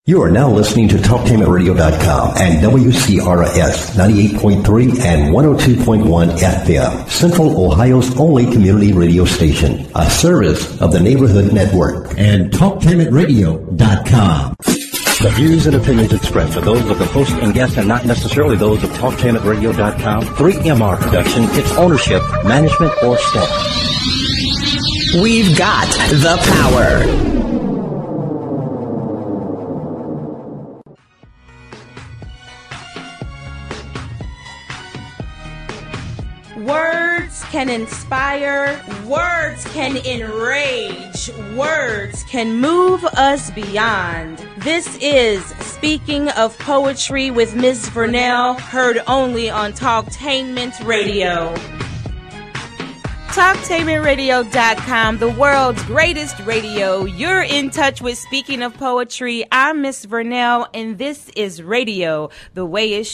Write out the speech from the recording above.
You are now listening to TalkTainmentRadio.com and WCRS 98.3 and 102.1 FM, Central Ohio's only community radio station, a service of the Neighborhood Network, and TalkTainmentRadio.com. The views and opinions expressed are those of the host and guest and not necessarily those of TalkTainmentRadio.com, 3MR Production, its ownership, management, or staff. We've got the power. Words can inspire, words can enrage, words can move us beyond. This is Speaking of Poetry with Ms. Vernell, heard only on Talktainment Radio. TalkTainmentRadio.com, the world's greatest radio. You're in touch with Speaking of Poetry. I'm Ms. Vernell, and this is radio, the way it